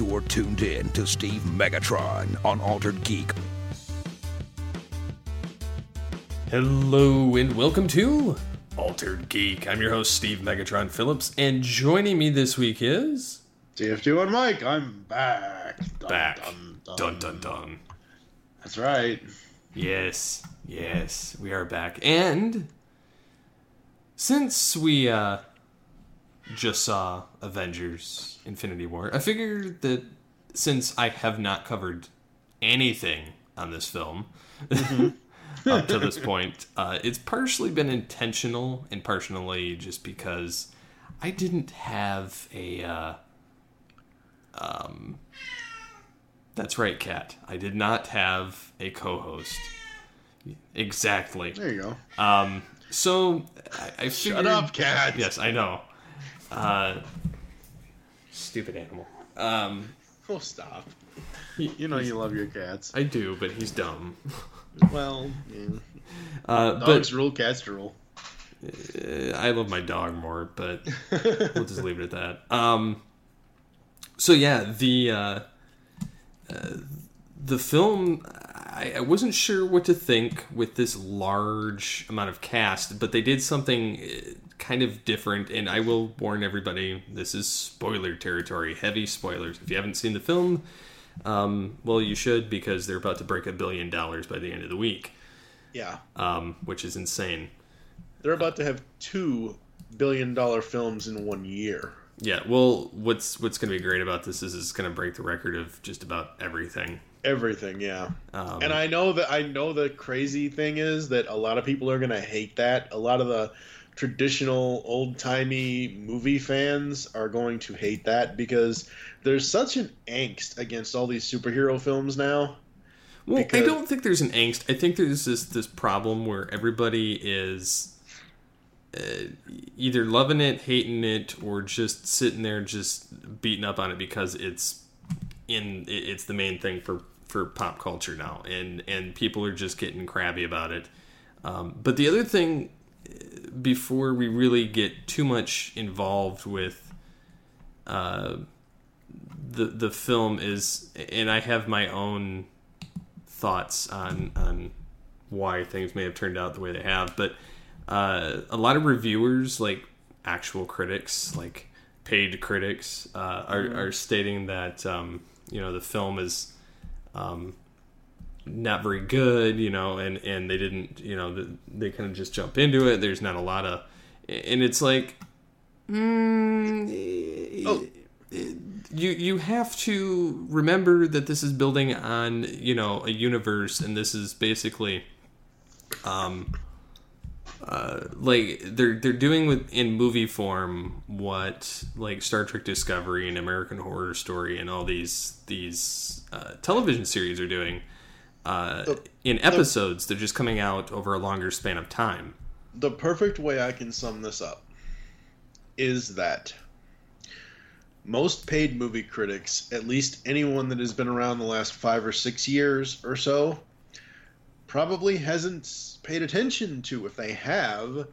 You're tuned in to Steve Megatron on Altered Geek. Hello and welcome to Altered Geek. I'm your host, Steve Megatron Phillips, and joining me this week is... TF2 and Mike, I'm back. Dun, dun, dun. That's right. Yes, we are back. And since we just saw Avengers Infinity War, I figured that since I have not covered anything on this film up to this point, it's partially been intentional and partially just because I didn't have a... That's right, Kat. I did not have a co-host. Exactly. There you go. So I figured... Shut up, Kat. Yes, I know. Stupid animal. Oh, stop. You know you love your cats. I do, but he's dumb. Well, yeah. but Dogs rule, cats rule. I love my dog more, but we'll just leave it at that. So yeah, the film, I wasn't sure what to think with this large amount of cast, but they did something kind of different, and I will warn everybody, this is spoiler territory, heavy spoilers. If you haven't seen the film, well, you should, because they're about to break $1 billion by the end of the week. Yeah. Which is insane. They're about to have $2 billion films in 1 year. Yeah, well, what's going to be great about this is it's going to break the record of just about everything. Everything, yeah. And I know the crazy thing is that a lot of people are going to hate that. A lot of the traditional old-timey movie fans are going to hate that because there's such an angst against all these superhero films now. Well, I don't think there's an angst. I think there's this problem where everybody is either loving it, hating it, or just sitting there just beating up on it because it's the main thing for pop culture now, and people are just getting crabby about it. But the other thing, before we really get too much involved with the film, is, and I have my own thoughts on why things may have turned out the way they have, but a lot of reviewers, like actual critics, like paid critics, are stating that the film is not very good, and they didn't, they kind of just jump into it. There's not a lot of, and it's like, you have to remember that this is building on, a universe, and this is basically, like they're doing in movie form what like Star Trek Discovery and American Horror Story and all these television series are doing in episodes. They're just coming out over a longer span of time. The perfect way I can sum this up is that most paid movie critics, at least anyone that has been around the last 5 or 6 years or so, probably hasn't paid attention to, if they have,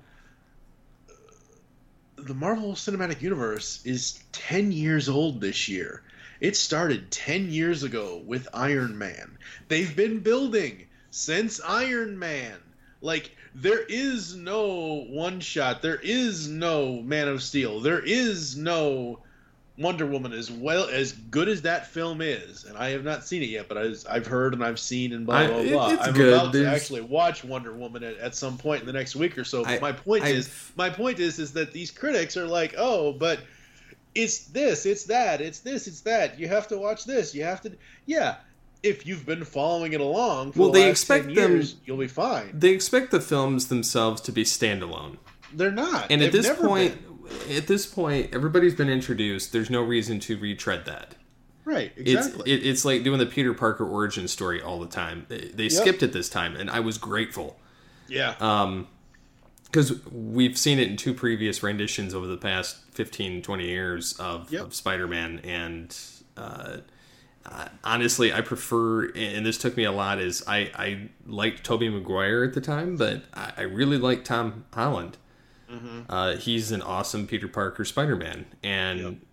the Marvel Cinematic Universe is 10 years old this year. It started 10 years ago with Iron Man. They've been building since Iron Man. Like, there is no one-shot. There is no Man of Steel. There is no Wonder Woman, as good as that film is, and I have not seen it yet, but I've heard and I've seen and blah blah blah. I'm good. About to actually watch Wonder Woman at some point in the next week or so. But my point is that these critics are like, oh, but it's this, it's that, it's this, it's that. You have to watch this. You have to, yeah. If you've been following it along for the last 10 years, you'll be fine. They expect the films themselves to be standalone. They're not. And at this point, everybody's been introduced. There's no reason to retread that. Right, exactly. It's like doing the Peter Parker origin story all the time. They skipped it this time, and I was grateful. Yeah. Because we've seen it in 2 previous renditions over the past 15, 20 years of Spider-Man, and honestly, I prefer, and this took me a lot, is I liked Tobey Maguire at the time, but I really liked Tom Holland. Mm-hmm. He's an awesome Peter Parker Spider-Man, and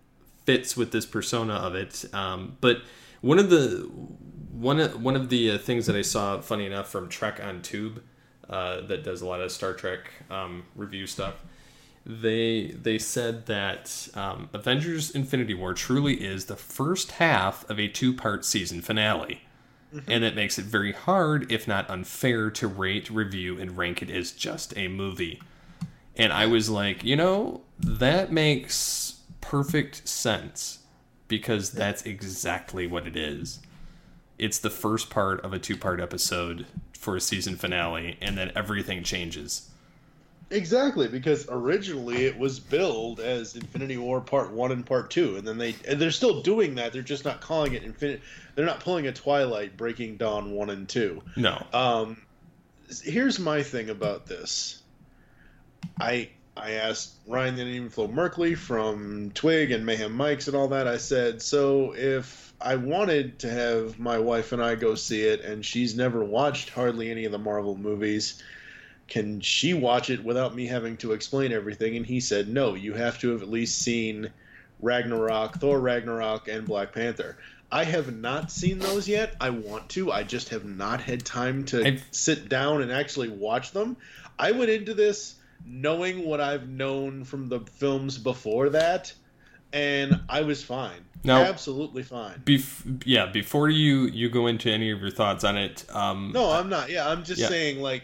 fits with this persona of it. But one of the things that I saw, funny enough, from Trek on Tube, that does a lot of Star Trek review stuff, they said that Avengers Infinity War truly is the first half of a 2-part season finale. Mm-hmm. And it makes it very hard, if not unfair, to rate, review, and rank it as just a movie. And I was like, that makes perfect sense, because that's exactly what it is. It's the first part of a 2-part episode for a season finale, and then everything changes. Exactly, because originally it was billed as Infinity War Part 1 and Part 2, and then they're still doing that. They're just not calling it Infinity. They're not pulling a Twilight Breaking Dawn 1 and 2. No. Here's my thing about this. I asked Ryan and even Flo Merkley from Twig and Mayhem Mics and all that. I said, so if I wanted to have my wife and I go see it, and she's never watched hardly any of the Marvel movies, can she watch it without me having to explain everything? And he said, no, you have to have at least seen Ragnarok, Thor Ragnarok, and Black Panther. I have not seen those yet. I want to. I just have not had time to sit down and actually watch them. I went into this knowing what I've known from the films before that, and I was fine. Now, absolutely fine. Before you go into any of your thoughts on it. No, I'm not. Yeah, I'm just saying, like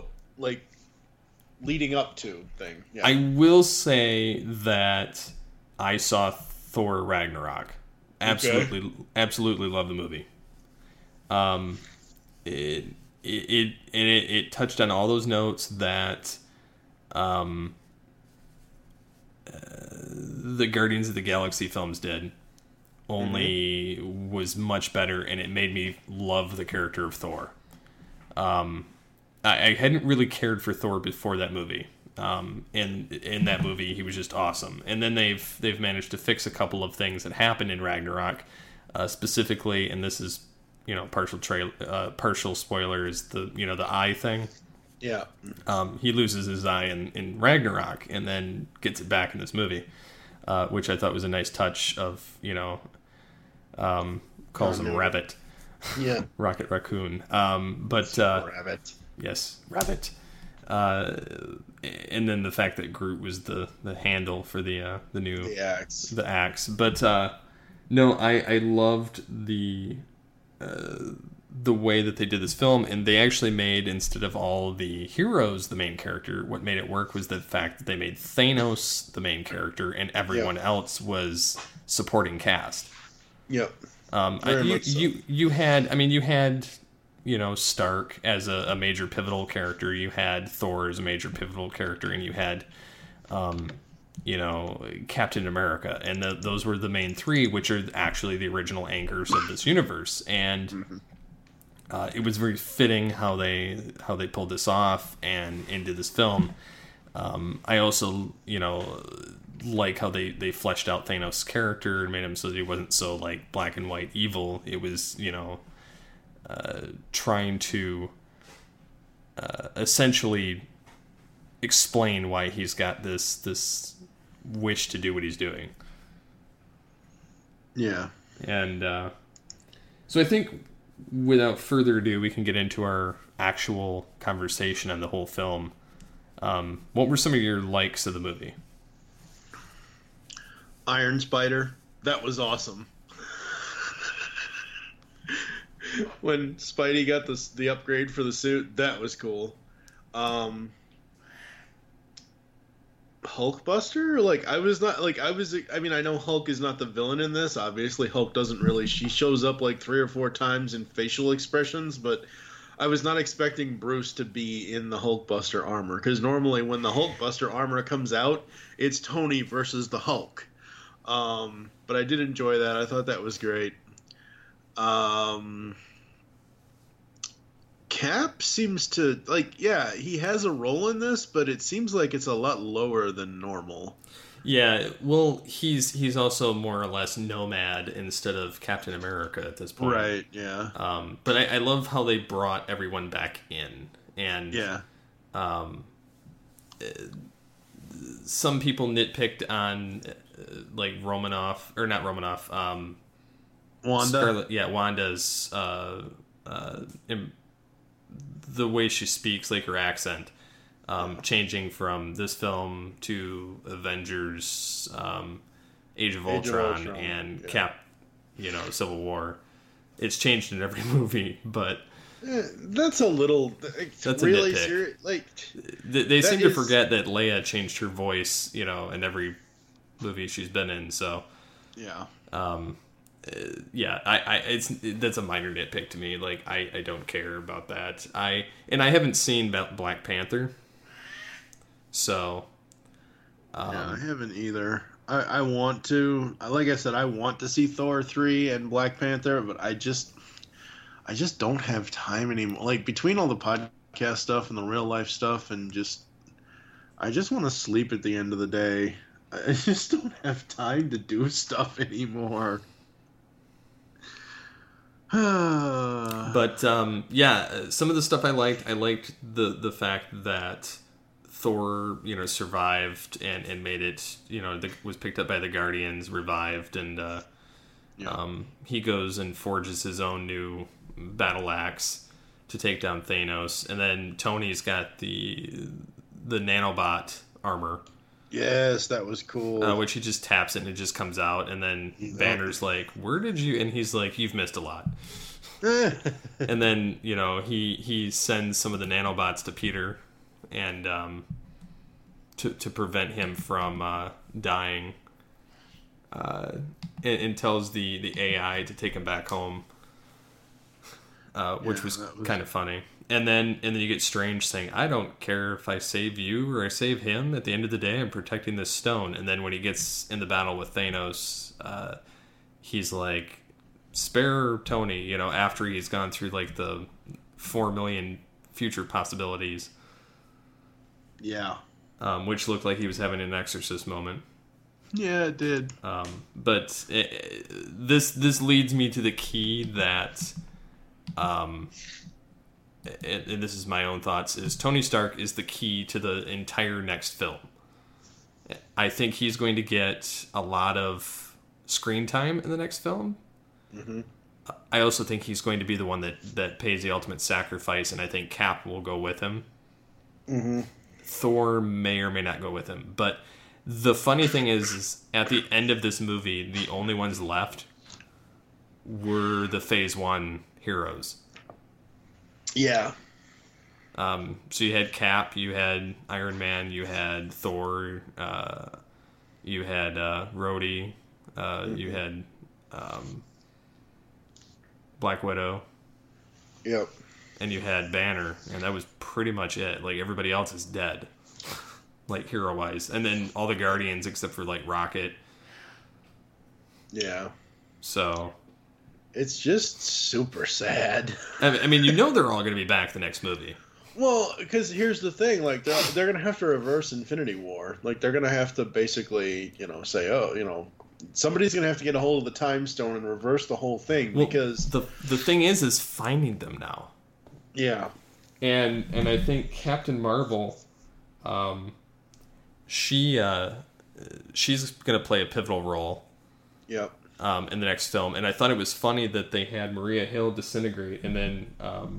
leading up to thing. Yeah. I will say that I saw Thor Ragnarok. Absolutely love the movie. It touched on all those notes that the Guardians of the Galaxy films did, only was much better, and it made me love the character of Thor. I hadn't really cared for Thor before that movie. In that movie, he was just awesome. And then they've managed to fix a couple of things that happened in Ragnarok, specifically, and this is partial spoilers. The eye thing. Yeah. He loses his eye in Ragnarok and then gets it back in this movie, which I thought was a nice touch of calls him Rabbit. Yeah. Rocket Raccoon. Rabbit. Yes, Rabbit. And then the fact that Groot was the handle for the axe. But no, I loved the way that they did this film, and they actually made, instead of all the heroes the main character, what made it work was the fact that they made Thanos the main character and everyone else was supporting cast. Yep. You had Stark as a major pivotal character, you had Thor as a major pivotal character, and you had Captain America, and those were the main three, which are actually the original anchors of this universe. And it was very fitting how they pulled this off and into this film. I also like how they fleshed out Thanos' character and made him so that he wasn't so like black and white evil. It was trying to essentially explain why he's got this wish to do what he's doing. Yeah. And so I think without further ado, we can get into our actual conversation on the whole film. What were some of your likes of the movie? Iron Spider. That was awesome. When Spidey got the upgrade for the suit, that was cool. Hulkbuster? I know Hulk is not the villain in this. Obviously, Hulk doesn't really... She shows up like 3 or 4 times in facial expressions, but I was not expecting Bruce to be in the Hulkbuster armor, because normally when the Hulkbuster armor comes out, it's Tony versus the Hulk. But I did enjoy that. I thought that was great. Cap seems to he has a role in this, but it seems like it's a lot lower than normal. Yeah, well, he's also more or less Nomad instead of Captain America at this point. Right, yeah. But I love how they brought everyone back in. And some people nitpicked on like Romanoff, or not Romanoff, Wanda. Wanda's the way she speaks, like her accent, changing from this film to Avengers, Age of Ultron, and Cap, Civil War. It's changed in every movie, but that's a little. That's really a nitpick. serious. Like they seem to forget that Leia changed her voice, in every movie she's been in. So yeah. That's a minor nitpick to me. Like I don't care about that. I haven't seen Black Panther, so I haven't either. I want to. Like I said, I want to see Thor 3 and Black Panther, but I just don't have time anymore. Like between all the podcast stuff and the real life stuff, and I just want to sleep at the end of the day. I just don't have time to do stuff anymore. But some of the stuff I liked. I liked the fact that Thor, survived and made it. Was picked up by the Guardians, revived, and he goes and forges his own new battle axe to take down Thanos. And then Tony's got the nanobot armor. Yes, that was cool. Which he just taps it and it just comes out. And then Banner's like, "Where did you?" And he's like, "You've missed a lot." And then he sends some of the nanobots to Peter, and to prevent him from dying, and tells the AI to take him back home, which was kind of funny. And then you get Strange saying, "I don't care if I save you or I save him. At the end of the day, I'm protecting this stone." And then when he gets in the battle with Thanos, he's like, "Spare Tony," after he's gone through like the 4 million future possibilities. Yeah. Which looked like he was having an Exorcist moment. Yeah, it did. But this leads me to the key that, and this is my own thoughts, is Tony Stark is the key to the entire next film. I think he's going to get a lot of screen time in the next film. Mm-hmm. I also think he's going to be the one that pays the ultimate sacrifice, and I think Cap will go with him. Mm-hmm. Thor may or may not go with him. But the funny thing is at the end of this movie, the only ones left were the Phase 1 heroes. Yeah. So you had Cap, you had Iron Man, you had Thor, you had Rhodey, you had Black Widow. Yep. And you had Banner, and that was pretty much it. Like, everybody else is dead, like, hero-wise. And then all the Guardians, except for, like, Rocket. Yeah. So... it's just super sad. I mean, they're all going to be back the next movie. Well, because here's the thing. Like, they're going to have to reverse Infinity War. Like, they're going to have to basically, say, somebody's going to have to get a hold of the Time Stone and reverse the whole thing. Well, because the thing is finding them now. Yeah. And I think Captain Marvel, she's going to play a pivotal role. Yep. In the next film. And I thought it was funny that they had Maria Hill disintegrate, and then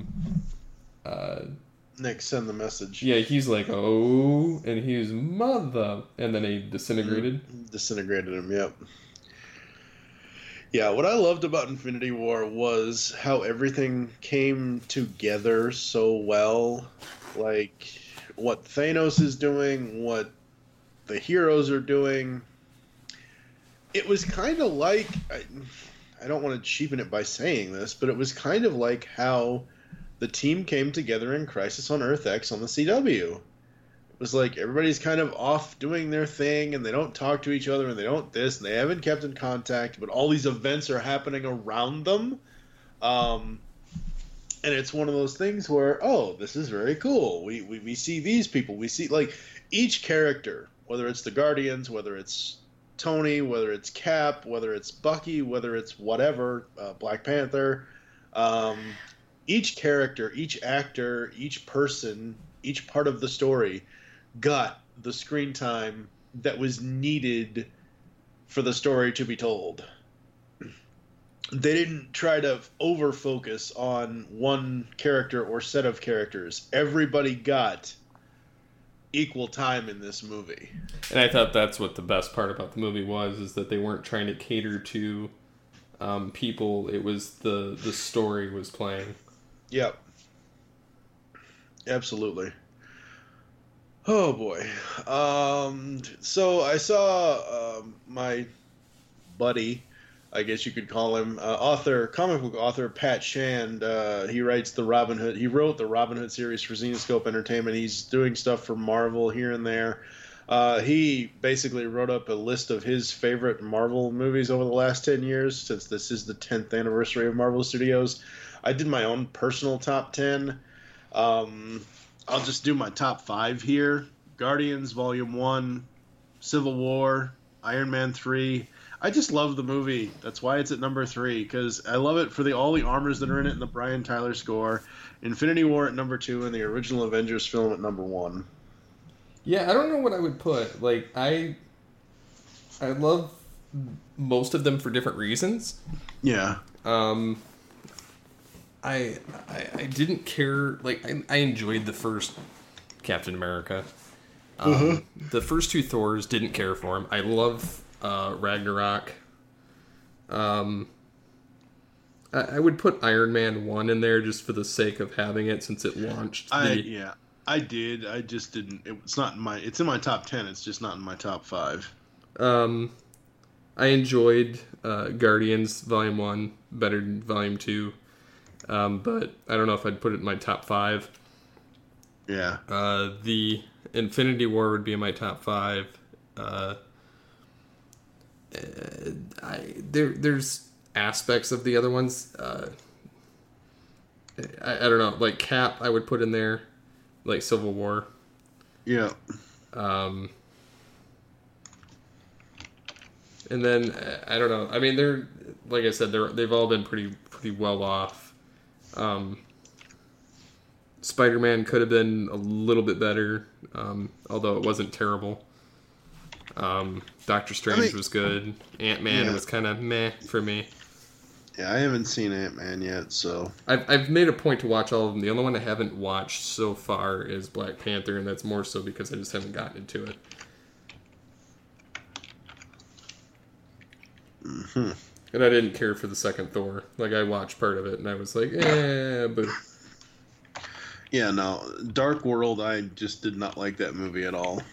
Nick send the message. Yeah, he's like, "Oh," and he was mother, and then he disintegrated. Disintegrated him, yep. Yeah, what I loved about Infinity War was how everything came together so well. Like, what Thanos is doing, what the heroes are doing. It was kind of like, I don't want to cheapen it by saying this, but it was kind of like how the team came together in Crisis on Earth X on the CW. It was like everybody's kind of off doing their thing, and they don't talk to each other, and they don't this, and they haven't kept in contact, but all these events are happening around them. And it's one of those things where, oh, this is very cool. We see these people. We see, like, each character, whether it's the Guardians, whether it's Tony, whether it's Cap, whether it's Bucky, whether it's whatever, Black Panther, each character, each actor, each person, each part of the story got the screen time that was needed for the story to be told. They didn't try to over focus on one character or set of characters. Everybody got equal time in this movie. And I thought that's what the best part about the movie was, is that they weren't trying to cater to people. It was the story was playing. Yep. Absolutely. Oh boy. So I saw my buddy, I guess you could call him, comic book author Pat Shand. He writes the Robin Hood. He wrote the Robin Hood series for Zenescope Entertainment. He's doing stuff for Marvel here and there. He basically wrote up a list of his favorite Marvel movies over the last 10 years, since this is the 10th anniversary of Marvel Studios. I did my own personal top 10. I'll just do my top 5 here. Guardians Volume 1, Civil War, Iron Man 3. I just love the movie. That's why it's at number 3, because I love it for all the armors that are in it and the Brian Tyler score. Infinity War at number 2 and the original Avengers film at number 1. Yeah, I don't know what I would put. Like, I love most of them for different reasons. Yeah. I didn't care. Like, I enjoyed the first Captain America. The first 2 Thors, didn't care for him. I love Ragnarok. I would put Iron Man 1 in there just for the sake of having it, since it launched. I did. I just didn't. It's not in my. It's in my top 10. It's just not in my top 5. I enjoyed Guardians Volume 1 better than Volume 2, but I don't know if I'd put it in my top 5. Yeah. The Infinity War would be in my top 5. There's aspects of the other ones. I don't know. Like Cap, I would put in there. Like Civil War. Yeah. And then I don't know. I mean, they're, like I said, they've all been pretty well off. Spider-Man could have been a little bit better, although it wasn't terrible. Doctor Strange was good. Ant-Man was kind of meh for me. Yeah, I haven't seen Ant-Man yet, so... I've made a point to watch all of them. The only one I haven't watched so far is Black Panther, and that's more so because I just haven't gotten into it. Mm-hmm. And I didn't care for the second Thor. Like, I watched part of it, and I was like, but... Yeah, no. Dark World, I just did not like that movie at all.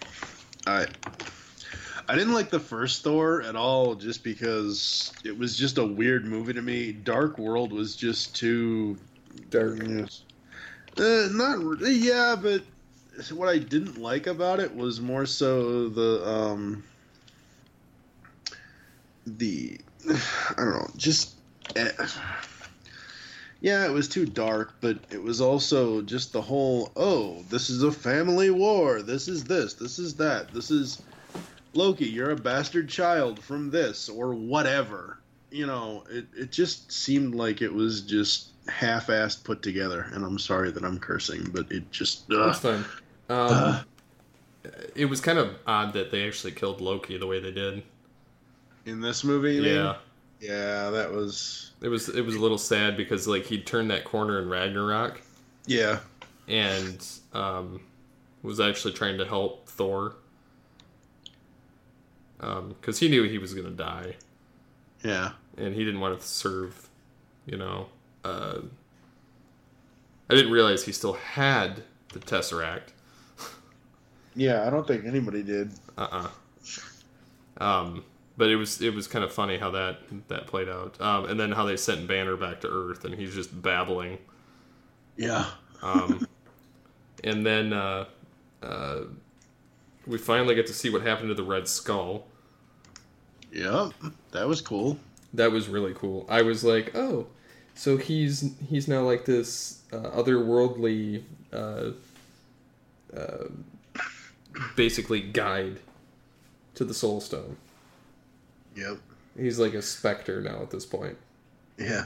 I didn't like the first Thor at all, just because it was just a weird movie to me. Dark World was just too dark. Not really, yeah, but what I didn't like about it was more so the I don't know, just yeah, it was too dark, but it was also just the whole, this is a family war. This is this is that. This is Loki, you're a bastard child from this, or whatever. You know, it just seemed like it was just half-assed put together, and I'm sorry that I'm cursing, but it just... That's fine. It was kind of odd that they actually killed Loki the way they did. In this movie, you yeah. mean? Yeah, that was... It was a little sad, because, like, he turned that corner in Ragnarok. Yeah. And was actually trying to help Thor. Because he knew he was going to die. Yeah. And he didn't want to serve, I didn't realize he still had the Tesseract. Yeah, I don't think anybody did. But it was kind of funny how that played out. And then how they sent Banner back to Earth, and he's just babbling. Yeah. And then we finally get to see what happened to the Red Skull. Yep, that was cool. That was really cool. I was like, oh, so he's now like this otherworldly, basically guide to the Soul Stone. Yep. He's like a specter now at this point. Yeah.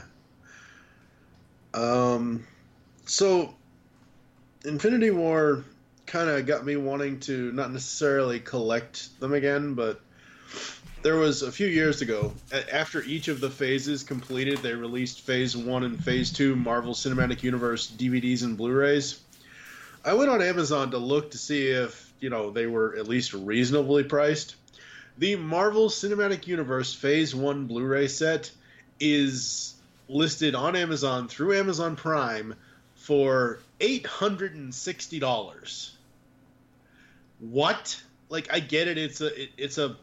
So Infinity War kind of got me wanting to not necessarily collect them again, but There was a few years ago, after each of the phases completed, they released Phase 1 and Phase 2 Marvel Cinematic Universe DVDs and Blu-rays. I went on Amazon to look to see if, they were at least reasonably priced. The Marvel Cinematic Universe Phase 1 Blu-ray set is listed on Amazon through Amazon Prime for $860. What? Like, I get it. It's a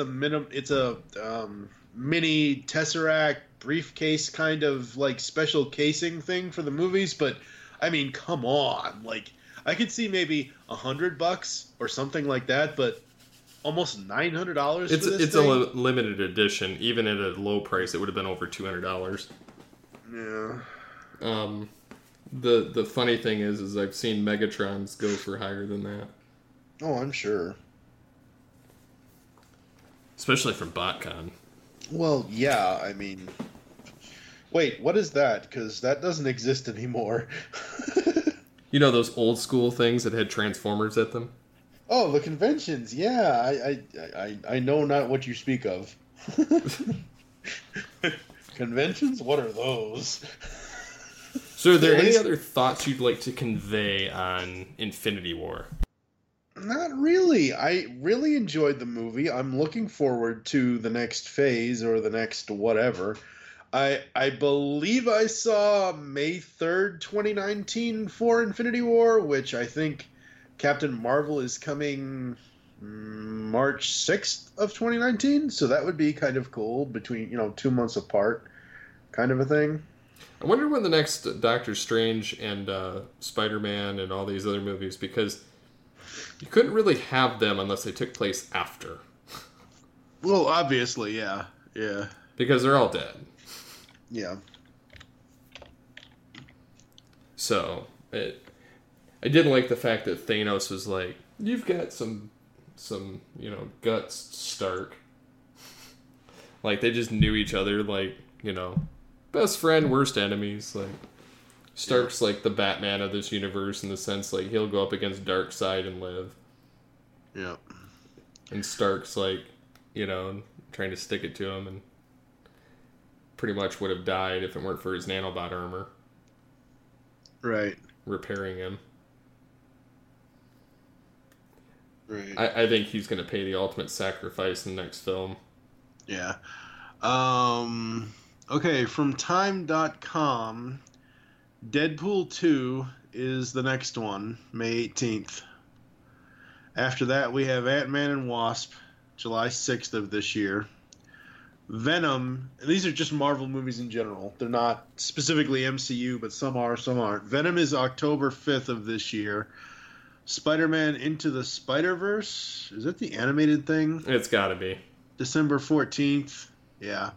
mini Tesseract briefcase kind of like special casing thing for the movies, but I mean, come on. Like, I could see maybe $100 or something like that, but almost $900 for this It's thing? a limited edition. Even at a low price, it would have been over $200. Yeah. The funny thing is I've seen Megatrons go for higher than that. Oh, I'm sure. Especially from BotCon. Well, yeah, I mean... Wait, what is that? Because that doesn't exist anymore. You know those old school things that had Transformers at them? Oh, the conventions. Yeah, I know not what you speak of. Conventions? What are those? So are there any other thoughts you'd like to convey on Infinity War? Not really. I really enjoyed the movie. I'm looking forward to the next phase or the next whatever. I believe I saw May 3rd, 2019 for Infinity War, which I think Captain Marvel is coming March 6th of 2019. So that would be kind of cool between, 2 months apart kind of a thing. I wonder when the next Doctor Strange and Spider-Man and all these other movies, because you couldn't really have them unless they took place after. Well, obviously, yeah. Yeah. Because they're all dead. Yeah. So, I did like the fact that Thanos was like, you've got some guts, Stark. Like, they just knew each other, like, best friend, worst enemies. Like, Stark's like the Batman of this universe in the sense, like, he'll go up against Darkseid and live. Yeah. And Stark's like, trying to stick it to him and pretty much would have died if it weren't for his nanobot armor. Right. Repairing him. Right. I think he's going to pay the ultimate sacrifice in the next film. Yeah. Okay, from Time.com, Deadpool 2 is the next one, May 18th. After that, we have Ant-Man and Wasp, July 6th of this year. Venom, and these are just Marvel movies in general. They're not specifically MCU, but some are, some aren't. Venom is October 5th of this year. Spider-Man Into the Spider-Verse, is that the animated thing? It's got to be. December 14th. Yeah.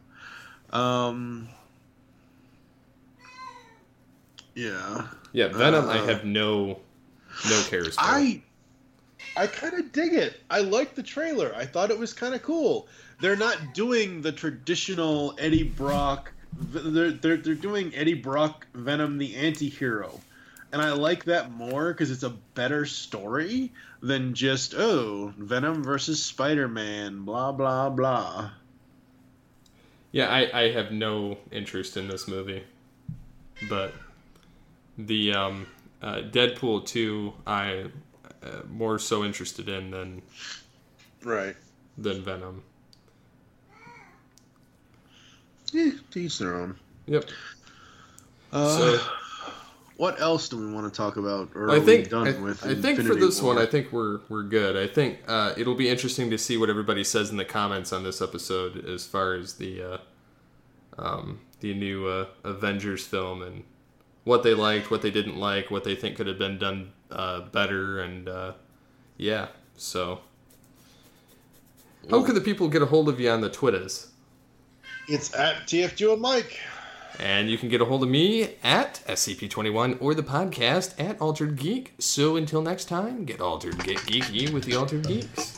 Yeah. Yeah, Venom I have no cares for. I kind of dig it. I like the trailer. I thought it was kind of cool. They're not doing the traditional Eddie Brock. They're doing Eddie Brock Venom the anti-hero. And I like that more because it's a better story than just, Venom versus Spider-Man, blah, blah, blah. Yeah, I have no interest in this movie. But the Deadpool 2, I more so interested in than Venom. Yeah, to each their own. Yep. So, what else do we want to talk about? Or are we done with I think for this one, I think we're good. I think it'll be interesting to see what everybody says in the comments on this episode as far as the new Avengers film and what they liked, what they didn't like, what they think could have been done better, and yeah. So, how can the people get a hold of you on the Twitters? It's at TFG and Mike. And you can get a hold of me at SCP-21 or the podcast at Altered Geek. So until next time, get altered, get geeky with the Altered Geeks.